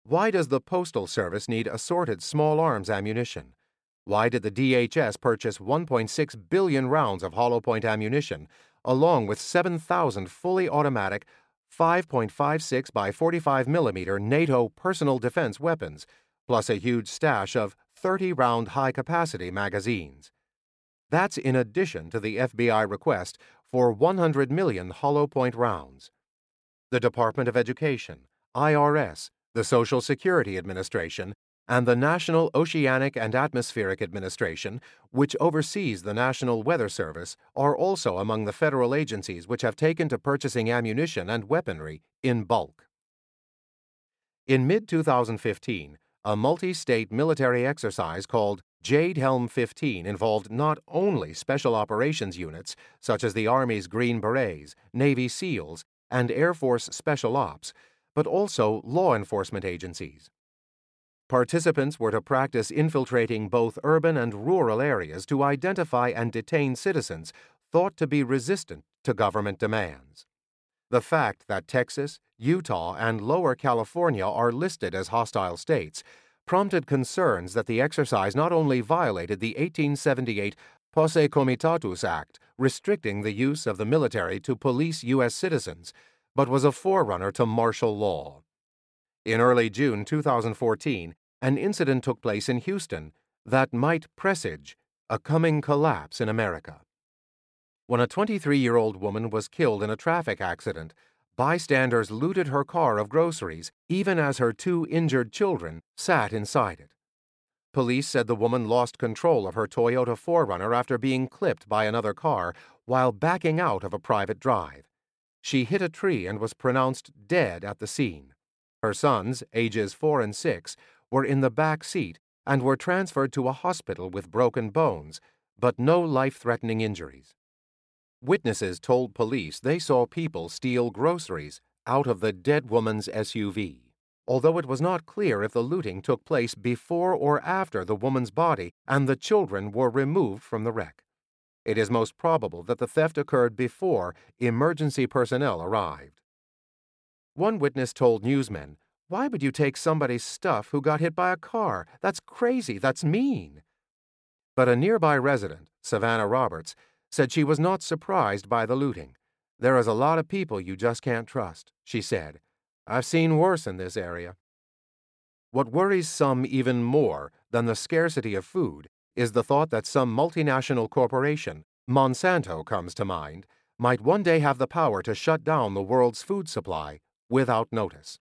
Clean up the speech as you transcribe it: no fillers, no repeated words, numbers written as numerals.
Why does the Postal Service need assorted small arms ammunition? Why did the DHS purchase 1.6 billion rounds of hollow point ammunition, along with 7,000 fully automatic 5.56 by 45 millimeter NATO personal defense weapons, plus a huge stash of 30-round high-capacity magazines? That's in addition to the FBI request for 100 million hollow point rounds. The Department of Education, IRS, the Social Security Administration, and the National Oceanic and Atmospheric Administration, which oversees the National Weather Service, are also among the federal agencies which have taken to purchasing ammunition and weaponry in bulk. In mid-2015, a multi-state military exercise called Jade Helm 15 involved not only special operations units such as the Army's Green Berets, Navy SEALs, and Air Force Special Ops, but also law enforcement agencies. Participants were to practice infiltrating both urban and rural areas to identify and detain citizens thought to be resistant to government demands. The fact that Texas, Utah, and Lower California are listed as hostile states prompted concerns that the exercise not only violated the 1878 Posse Comitatus Act, restricting the use of the military to police U.S. citizens, but was a forerunner to martial law. In early June 2014, an incident took place in Houston that might presage a coming collapse in America. When a 23-year-old woman was killed in a traffic accident, bystanders looted her car of groceries even as her 2 injured children sat inside it. Police said the woman lost control of her Toyota 4Runner after being clipped by another car while backing out of a private drive. She hit a tree and was pronounced dead at the scene. Her sons, ages 4 and 6, were in the back seat and were transferred to a hospital with broken bones, but no life-threatening injuries. Witnesses told police they saw people steal groceries out of the dead woman's SUV, although it was not clear if the looting took place before or after the woman's body and the children were removed from the wreck. It is most probable that the theft occurred before emergency personnel arrived. One witness told newsmen, "Why would you take somebody's stuff who got hit by a car? That's crazy. That's mean." But a nearby resident, Savannah Roberts, said she was not surprised by the looting. "There is a lot of people you just can't trust," she said. "I've seen worse in this area." What worries some even more than the scarcity of food is the thought that some multinational corporation, Monsanto comes to mind, might one day have the power to shut down the world's food supply without notice.